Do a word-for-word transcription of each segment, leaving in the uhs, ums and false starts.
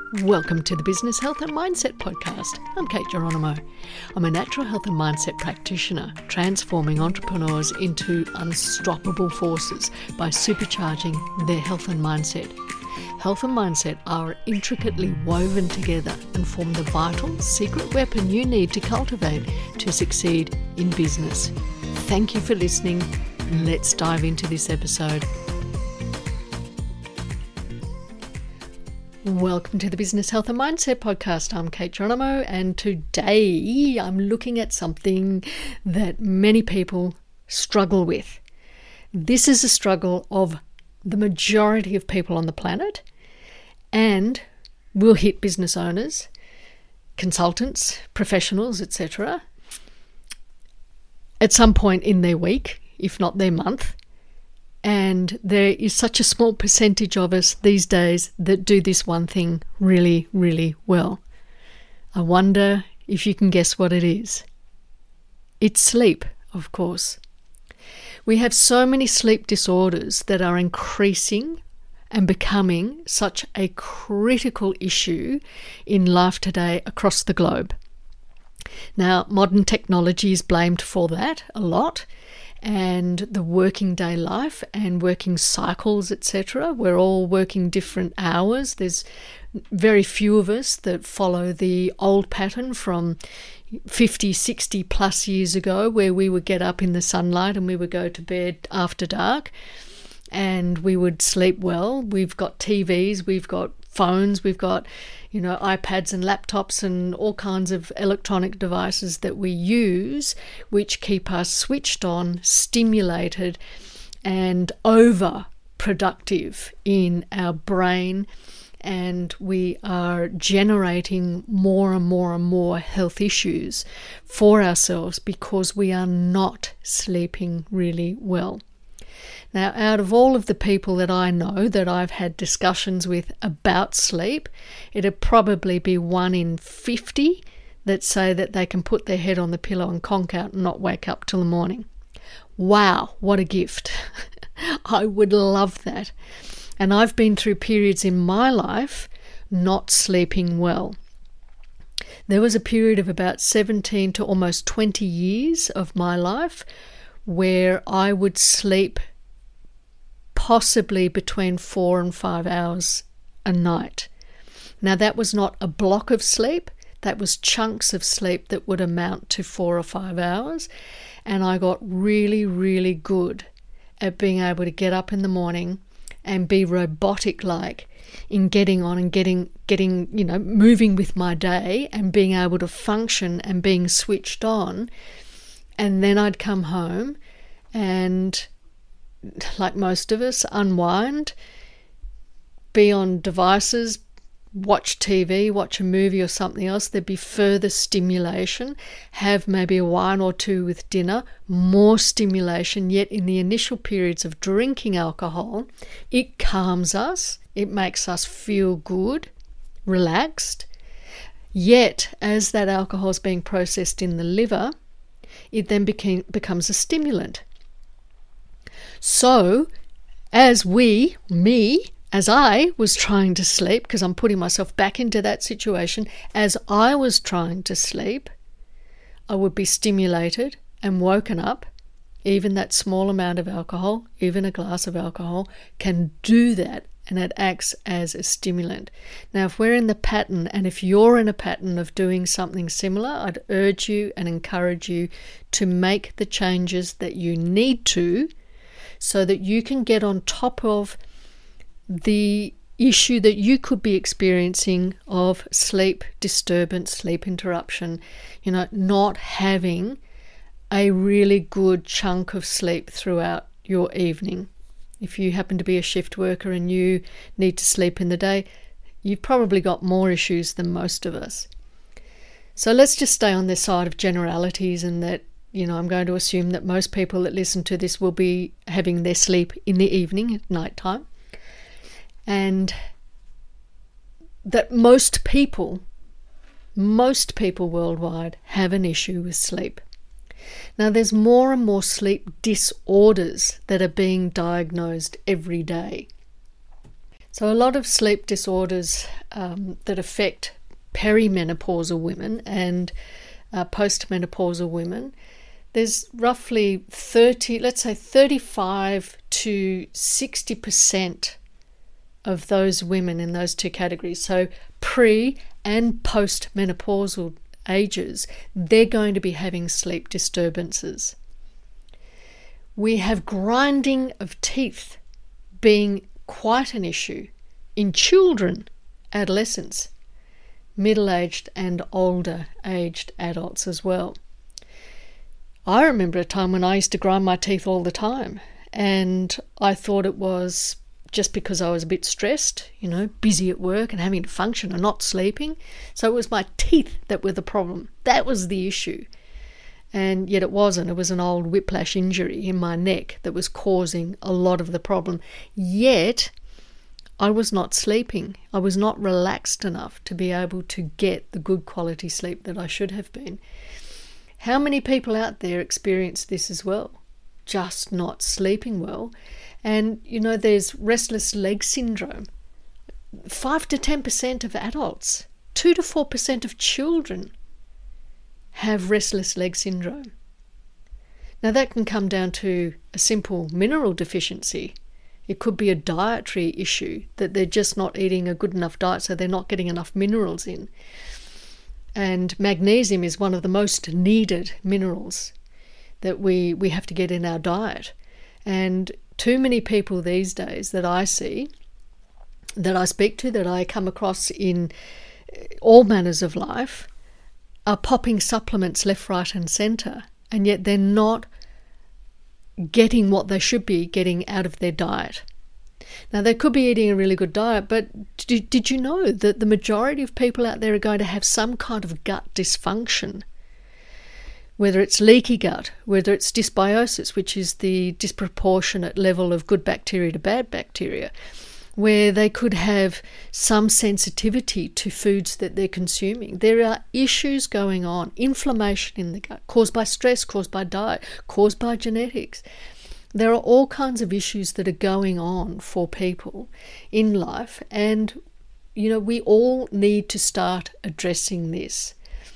Welcome to the Business Health and Mindset Podcast. I'm Kate Geronimo. I'm a natural health and mindset practitioner, transforming entrepreneurs into unstoppable forces by supercharging their health and mindset. Health and mindset are intricately woven together and form the vital, secret weapon you need to cultivate to succeed in business. Thank you for listening. Let's dive into this episode. Welcome to the Business Health and Mindset Podcast. I'm Kate Geronimo, and today I'm looking at something that many people struggle with. This is a struggle of the majority of people on the planet and will hit business owners, consultants, professionals, et cetera at some point in their week, if not their month. And there is such a small percentage of us these days that do this one thing really, really well. I wonder if you can guess what it is. It's sleep, of course. We have so many sleep disorders that are increasing and becoming such a critical issue in life today across the globe. Now, modern technology is blamed for that a lot, and the working day life and working cycles, et cetera. We're all working different hours. There's very few of us that follow the old pattern from fifty, sixty plus years ago, where we would get up in the sunlight and we would go to bed after dark and we would sleep well. We've got T Vs, we've got phones, we've got, you know, iPads and laptops and all kinds of electronic devices that we use, which keep us switched on, stimulated, and over productive in our brain. And we are generating more and more and more health issues for ourselves because we are not sleeping really well. Now, out of all of the people that I know that I've had discussions with about sleep, it'd probably be one in fifty that say that they can put their head on the pillow and conk out and not wake up till the morning. Wow, what a gift. I would love that. And I've been through periods in my life not sleeping well. There was a period of about seventeen to almost twenty years of my life where I would sleep possibly between four and five hours a night. Now, that was not a block of sleep. That was chunks of sleep that would amount to four or five hours. And I got really, really good at being able to get up in the morning and be robotic-like in getting on and getting, getting, you know, moving with my day and being able to function and being switched on. And then I'd come home and, like most of us, unwind, be on devices, watch T V, watch a movie or something else. There'd be further stimulation, have maybe a wine or two with dinner, more stimulation. Yet in the initial periods of drinking alcohol, it calms us, it makes us feel good, relaxed. Yet as that alcohol is being processed in the liver, it then became, becomes a stimulant. So, as we, me, as I was trying to sleep, because I'm putting myself back into that situation, as I was trying to sleep, I would be stimulated and woken up. Even that small amount of alcohol, even a glass of alcohol, can do that, and it acts as a stimulant. Now, if we're in the pattern, and if you're in a pattern of doing something similar, I'd urge you and encourage you to make the changes that you need to, so that you can get on top of the issue that you could be experiencing of sleep disturbance, sleep interruption, you know, not having a really good chunk of sleep throughout your evening. If you happen to be a shift worker and you need to sleep in the day, you've probably got more issues than most of us. So let's just stay on this side of generalities, and that, you know, I'm going to assume that most people that listen to this will be having their sleep in the evening at night time. And that most people, most people worldwide have an issue with sleep. Now, there's more and more sleep disorders that are being diagnosed every day. So a lot of sleep disorders um, that affect perimenopausal women and uh, postmenopausal women, there's roughly thirty, let's say thirty-five to sixty percent of those women in those two categories, so pre and postmenopausal ages, they're going to be having sleep disturbances. We have grinding of teeth being quite an issue in children, adolescents, middle-aged and older aged adults as well. I remember a time when I used to grind my teeth all the time, and I thought it was just because I was a bit stressed, you know, busy at work and having to function and not sleeping. So it was my teeth that were the problem. That was the issue. And yet it wasn't. It was an old whiplash injury in my neck that was causing a lot of the problem. Yet I was not sleeping. I was not relaxed enough to be able to get the good quality sleep that I should have been. How many people out there experience this as well? Just not sleeping well. And, you know, there's restless leg syndrome. five to ten percent of adults, two to four percent of children have restless leg syndrome. Now that can come down to a simple mineral deficiency. It could be a dietary issue, that they're just not eating a good enough diet, so they're not getting enough minerals in. And magnesium is one of the most needed minerals that we, we have to get in our diet. And too many people these days that I see, that I speak to, that I come across in all manners of life, are popping supplements left, right and centre, and yet they're not getting what they should be getting out of their diet. Now, they could be eating a really good diet, but did, did you know that the majority of people out there are going to have some kind of gut dysfunction? Whether it's leaky gut, whether it's dysbiosis, which is the disproportionate level of good bacteria to bad bacteria, where they could have some sensitivity to foods that they're consuming. There are issues going on, inflammation in the gut, caused by stress, caused by diet, caused by genetics. There are all kinds of issues that are going on for people in life, and, you know, we all need to start addressing this.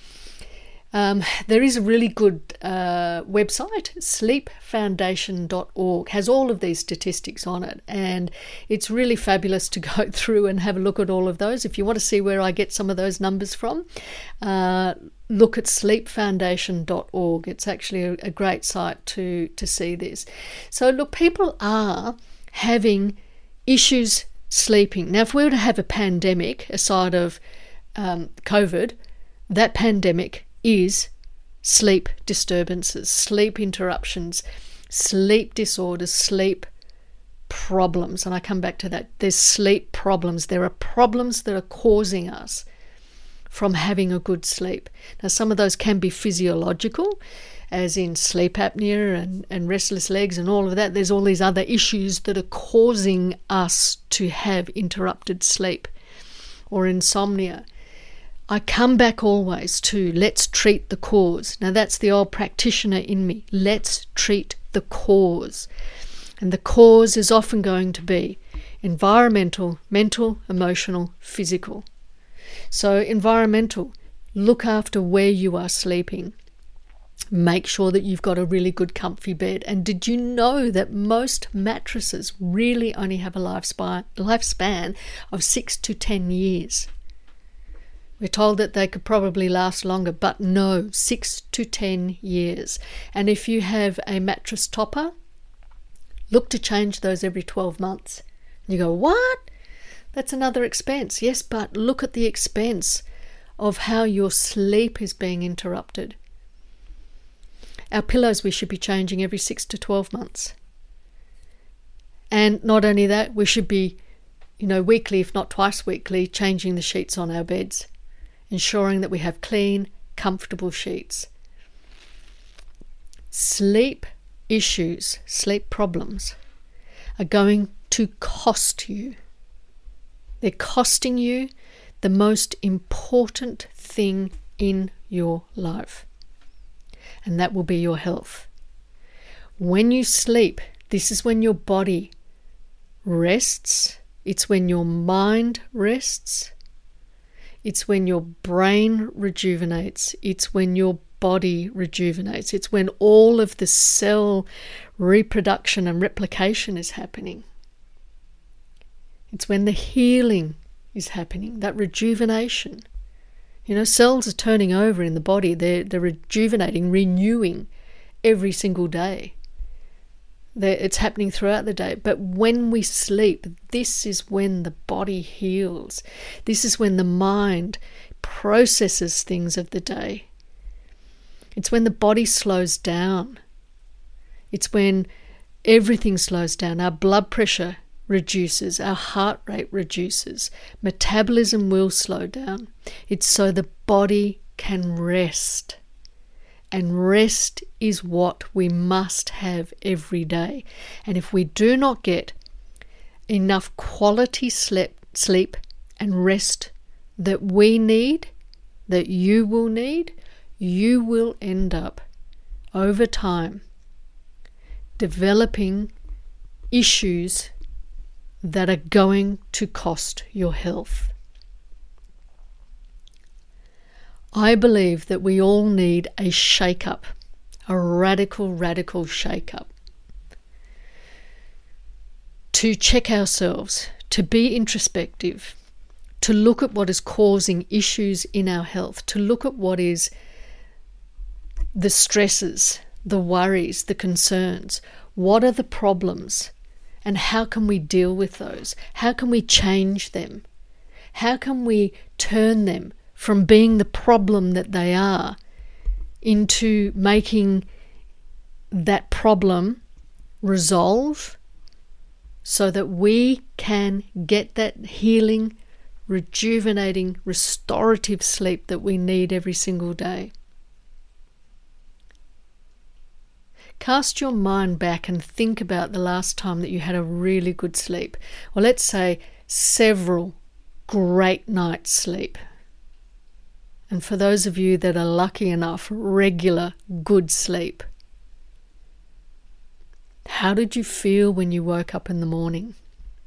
Um, there is a really good uh, website, sleep foundation dot org, has all of these statistics on it, and it's really fabulous to go through and have a look at all of those. If you want to see where I get some of those numbers from, uh, look at sleep foundation dot org. It's actually a, a great site to, to see this. So look, people are having issues sleeping. Now, if we were to have a pandemic aside of um, COVID, that pandemic is sleep disturbances, sleep interruptions, sleep disorders, sleep problems. And I come back to that. There's sleep problems. There are problems that are causing us from having a good sleep. Now, some of those can be physiological, as in sleep apnea and, and restless legs and all of that. There's all these other issues that are causing us to have interrupted sleep or insomnia. I come back always to let's treat the cause. Now, that's the old practitioner in me. Let's treat the cause. And the cause is often going to be environmental, mental, emotional, physical. So environmental, look after where you are sleeping. Make sure that you've got a really good comfy bed. And did you know that most mattresses really only have a lifespan, lifespan of six to ten years? We're told that they could probably last longer, but no, six to ten years. And if you have a mattress topper, look to change those every twelve months. And you go, what? That's another expense. Yes, but look at the expense of how your sleep is being interrupted. Our pillows we should be changing every six to twelve months. And not only that, we should be, you know, weekly, if not twice weekly, changing the sheets on our beds, ensuring that we have clean, comfortable sheets. Sleep issues, sleep problems are going to cost you. They're costing you the most important thing in your life, and that will be your health. When you sleep, this is when your body rests. It's when your mind rests. It's when your brain rejuvenates. It's when your body rejuvenates. It's when all of the cell reproduction and replication is happening. It's when the healing is happening, that rejuvenation. You know, cells are turning over in the body. They're, they're rejuvenating, renewing every single day. They're, it's happening throughout the day. But when we sleep, this is when the body heals. This is when the mind processes things of the day. It's when the body slows down. It's when everything slows down. Our blood pressure reduces, our heart rate reduces, metabolism will slow down. It's so the body can rest. And rest is what we must have every day. And if we do not get enough quality sleep, sleep and rest that we need, that you will need, you will end up over time developing issues that are going to cost your health. I believe that we all need a shake-up, a radical, radical shake-up. To check ourselves, to be introspective, to look at what is causing issues in our health, to look at what is the stresses, the worries, the concerns. What are the problems? And how can we deal with those? How can we change them? How can we turn them from being the problem that they are into making that problem resolve so that we can get that healing, rejuvenating, restorative sleep that we need every single day? Cast your mind back and think about the last time that you had a really good sleep. Or let's say several great nights' sleep. And for those of you that are lucky enough, regular good sleep. How did you feel when you woke up in the morning?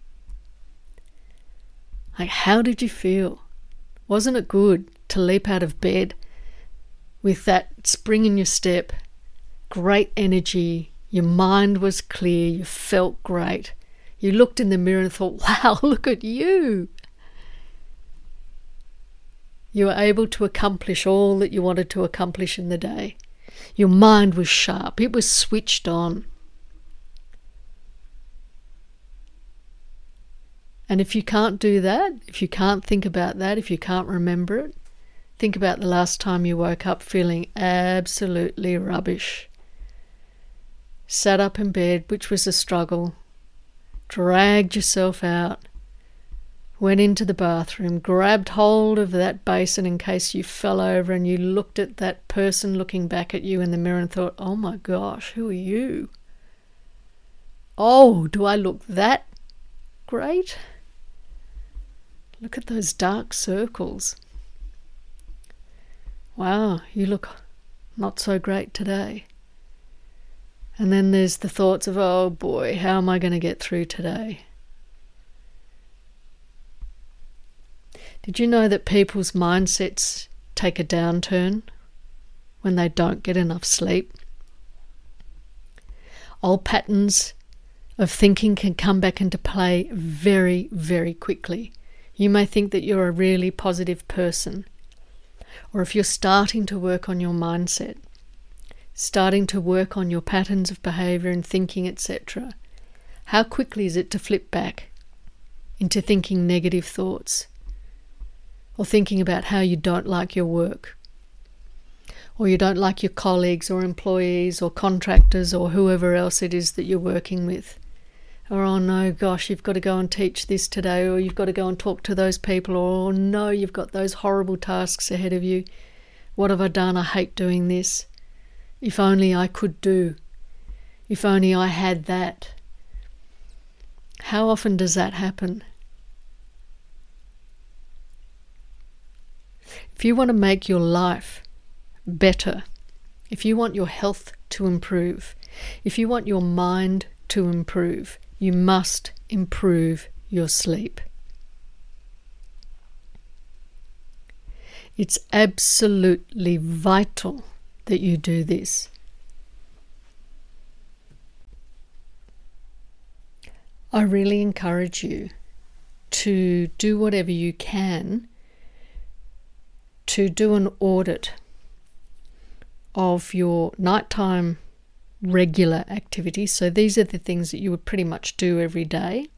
Like, how did you feel? Wasn't it good to leap out of bed with that spring in your step? Great energy, your mind was clear, you felt great. You looked in the mirror and thought, wow, look at you. You were able to accomplish all that you wanted to accomplish in the day. Your mind was sharp, it was switched on. And if you can't do that, if you can't think about that, if you can't remember it, think about the last time you woke up feeling absolutely rubbish. Sat up in bed, which was a struggle, dragged yourself out, went into the bathroom, grabbed hold of that basin in case you fell over, and you looked at that person looking back at you in the mirror and thought, oh my gosh, who are you? Oh, do I look that great? Look at those dark circles. Wow, you look not so great today. And then there's the thoughts of, oh boy, how am I going to get through today? Did you know that people's mindsets take a downturn when they don't get enough sleep? Old patterns of thinking can come back into play very, very quickly. You may think that you're a really positive person, or if you're starting to work on your mindset, starting to work on your patterns of behaviour and thinking, et cetera, how quickly is it to flip back into thinking negative thoughts, or thinking about how you don't like your work, or you don't like your colleagues or employees or contractors or whoever else it is that you're working with? Or, oh no, gosh, you've got to go and teach this today, or you've got to go and talk to those people, or oh no, you've got those horrible tasks ahead of you. What have I done? I hate doing this. If only I could do. If only I had that. How often does that happen? If you want to make your life better, if you want your health to improve, if you want your mind to improve, you must improve your sleep. It's absolutely vital that you do this. I really encourage you to do whatever you can to do an audit of your nighttime regular activities. So these are the things that you would pretty much do every day.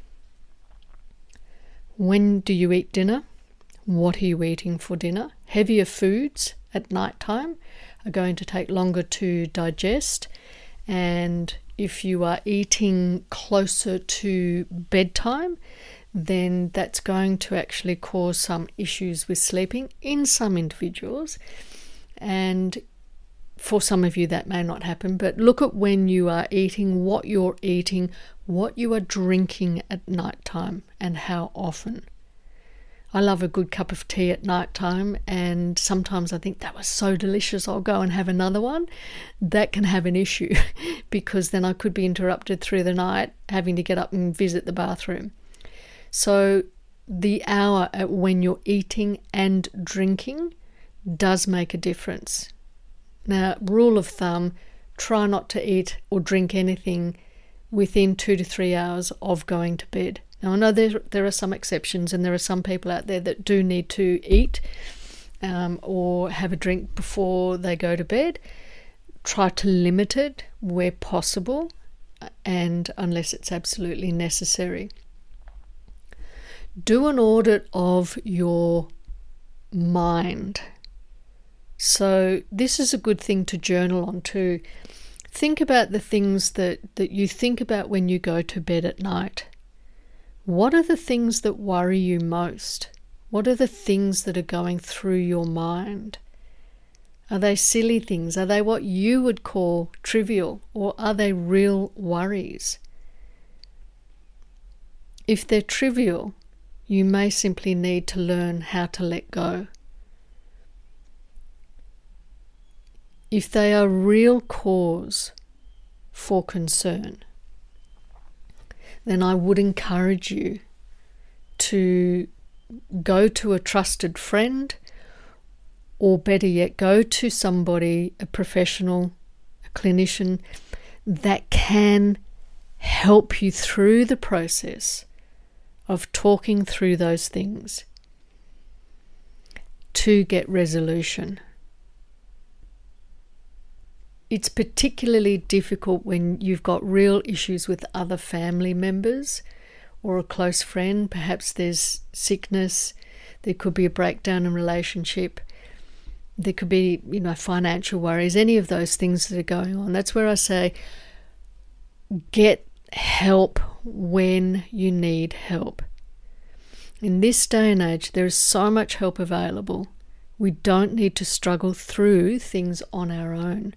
When do you eat dinner? What are you eating for dinner? Heavier foods at nighttime are going to take longer to digest, and if you are eating closer to bedtime, then that's going to actually cause some issues with sleeping in some individuals. And for some of you that may not happen, but look at when you are eating, what you're eating, what you are drinking at nighttime, and how often. I love a good cup of tea at nighttime, and sometimes I think that was so delicious, I'll go and have another one. That can have an issue because then I could be interrupted through the night having to get up and visit the bathroom. So the hour at when you're eating and drinking does make a difference. Now, rule of thumb, try not to eat or drink anything within two to three hours of going to bed. Now, I know there, there are some exceptions, and there are some people out there that do need to eat um, or have a drink before they go to bed. Try to limit it where possible, and unless it's absolutely necessary. Do an audit of your mind. So this is a good thing to journal on too. Think about the things that, that you think about when you go to bed at night. What are the things that worry you most? What are the things that are going through your mind? Are they silly things? Are they what you would call trivial, or are they real worries? If they're trivial, you may simply need to learn how to let go. If they are real cause for concern, then I would encourage you to go to a trusted friend, or better yet, go to somebody, a professional, a clinician, that can help you through the process of talking through those things to get resolution. It's particularly difficult when you've got real issues with other family members or a close friend. Perhaps there's sickness, there could be a breakdown in relationship, there could be, you know, financial worries, any of those things that are going on. That's where I say, get help when you need help. In this day and age, there is so much help available. We don't need to struggle through things on our own.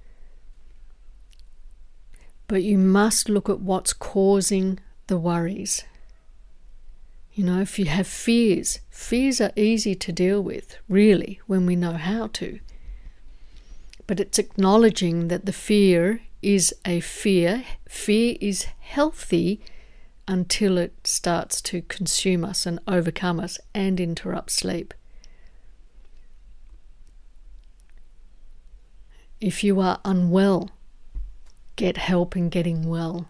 But you must look at what's causing the worries. You know, if you have fears, fears are easy to deal with, really, when we know how to. But it's acknowledging that the fear is a fear. Fear is healthy until it starts to consume us and overcome us and interrupt sleep. If you are unwell, get help in getting well.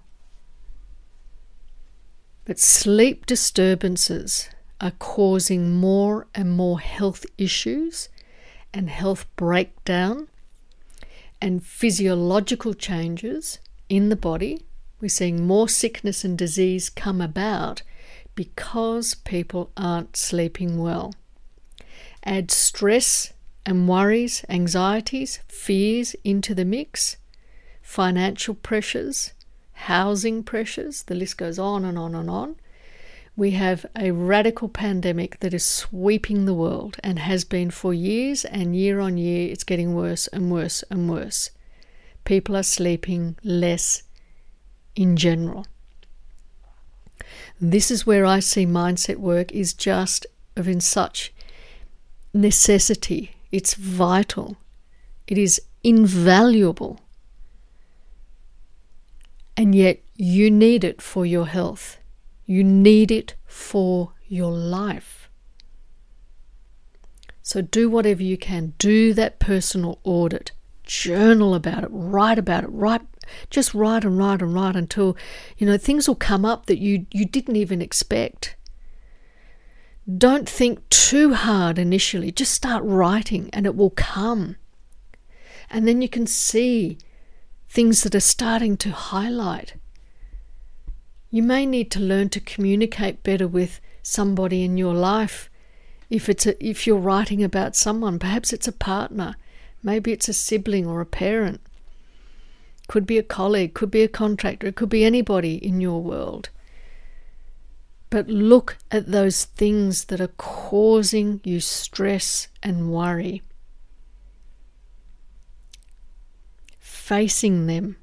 But sleep disturbances are causing more and more health issues and health breakdown and physiological changes in the body. We're seeing more sickness and disease come about because people aren't sleeping well. Add stress and worries, anxieties, fears into the mix, financial pressures, housing pressures, the list goes on and on and on. We have a radical pandemic that is sweeping the world and has been for years, and year on year it's getting worse and worse and worse. People are sleeping less in general. This is where I see mindset work is just of in such necessity. It's vital. It is invaluable. And yet you need it for your health. You need it for your life. So do whatever you can. Do that personal audit. Journal about it. Write about it. Write, just write and write and write until, you know, things will come up that you, you didn't even expect. Don't think too hard initially. Just start writing and it will come. And then you can see things that are starting to highlight. You may need to learn to communicate better with somebody in your life. If it's a, if you're writing about someone, perhaps it's a partner, maybe it's a sibling or a parent. Could be a colleague, could be a contractor, it could be anybody in your world. But look at those things that are causing you stress and worry. Facing them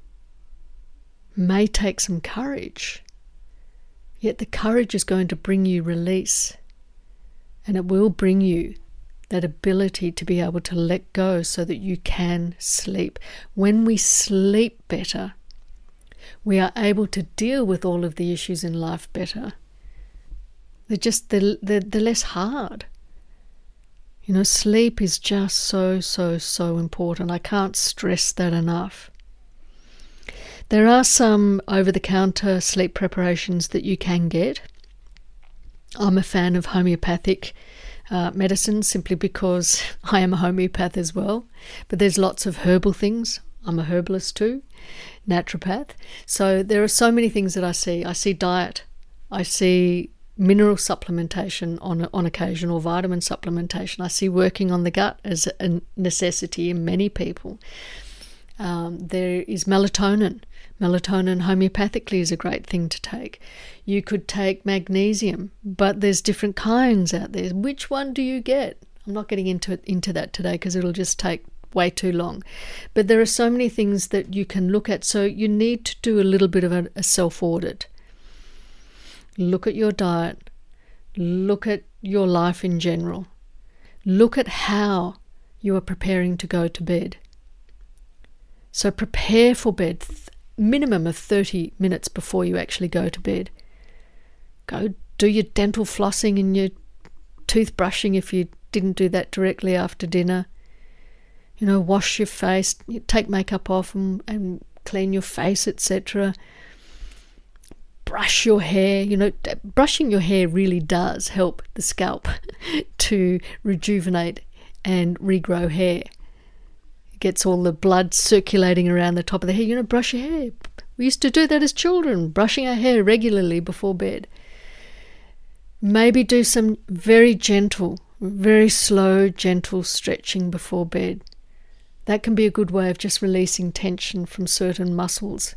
may take some courage, yet the courage is going to bring you release. And it will bring you that ability to be able to let go so that you can sleep. When we sleep better, we are able to deal with all of the issues in life better. They're just, they're, they're, they're less hard. You know, sleep is just so, so, so important. I can't stress that enough. There are some over-the-counter sleep preparations that you can get. I'm a fan of homeopathic uh, medicine simply because I am a homeopath as well. But there's lots of herbal things. I'm a herbalist too, naturopath. So there are so many things that I see. I see diet. I see mineral supplementation on on occasion, or vitamin supplementation. I see working on the gut as a necessity in many people. Um, there is melatonin. Melatonin homeopathically is a great thing to take. You could take magnesium, but there's different kinds out there. Which one do you get? I'm not getting into into that today because it'll just take way too long. But there are so many things that you can look at. So you need to do a little bit of a, a self-audit. Look at your diet. Look at your life in general. Look at how you are preparing to go to bed. So prepare for bed. Minimum of thirty minutes before you actually go to bed. Go do your dental flossing and your toothbrushing if you didn't do that directly after dinner. You know, wash your face, take makeup off and, and clean your face, et cetera. Brush your hair. You know, brushing your hair really does help the scalp to rejuvenate and regrow hair. Gets all the blood circulating around the top of the hair. You know, brush your hair. We used to do that as children, brushing our hair regularly before bed. Maybe do some very gentle, very slow, gentle stretching before bed. That can be a good way of just releasing tension from certain muscles.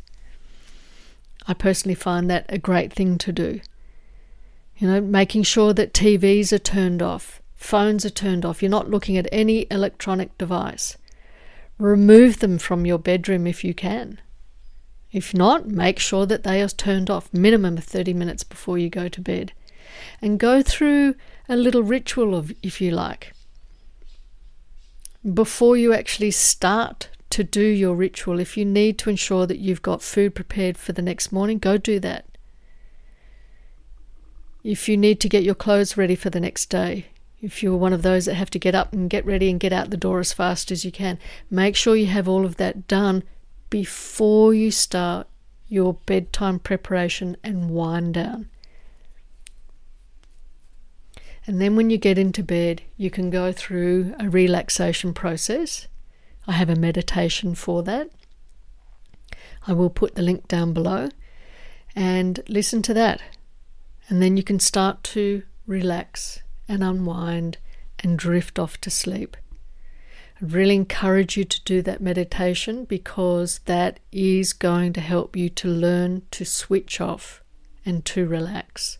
I personally find that a great thing to do. You know, making sure that T Vs are turned off, phones are turned off. You're not looking at any electronic device. Remove them from your bedroom if you can. If not, make sure that they are turned off, minimum of thirty minutes before you go to bed. And go through a little ritual, of, if you like. Before you actually start to do your ritual, if you need to ensure that you've got food prepared for the next morning, go do that. If you need to get your clothes ready for the next day, if you're one of those that have to get up and get ready and get out the door as fast as you can, make sure you have all of that done before you start your bedtime preparation and wind down. And then when you get into bed, you can go through a relaxation process. I have a meditation for that. I will put the link down below and listen to that. And then you can start to relax and unwind and drift off to sleep. I really encourage you to do that meditation because that is going to help you to learn to switch off and to relax.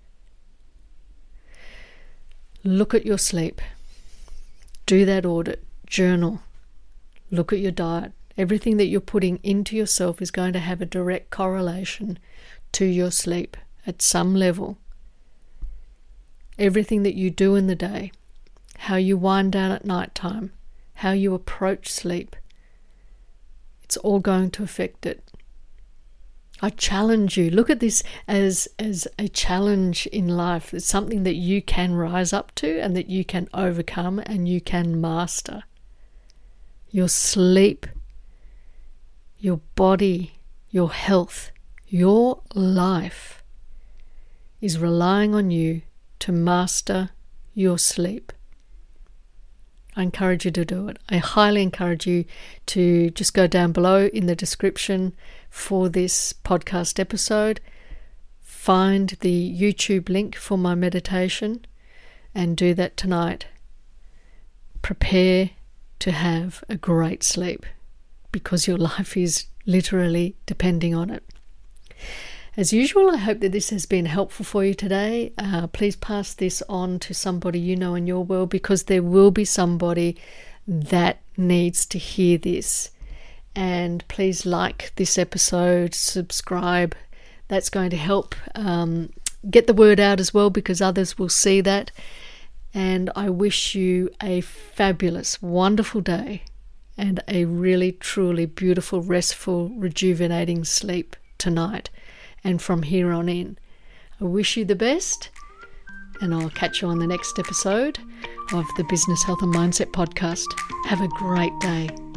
Look at your sleep. Do that audit. Journal. Look at your diet. Everything that you're putting into yourself is going to have a direct correlation to your sleep at some level. Everything that you do in the day, how you wind down at night time, how you approach sleep, it's all going to affect it. I challenge you. Look at this as, as a challenge in life. It's something that you can rise up to and that you can overcome and you can master. Your sleep, your body, your health, your life is relying on you to master your sleep. I encourage you to do it. I highly encourage you to just go down below in the description for this podcast episode, find the YouTube link for my meditation, and do that tonight. Prepare to have a great sleep because your life is literally depending on it. As usual, I hope that this has been helpful for you today. Uh, please pass this on to somebody you know in your world, because there will be somebody that needs to hear this. And please like this episode, subscribe. That's going to help um, get the word out as well, because others will see that. And I wish you a fabulous, wonderful day and a really, truly beautiful, restful, rejuvenating sleep tonight and from here on in. I wish you the best, and I'll catch you on the next episode of the Business Health and Mindset Podcast. Have a great day.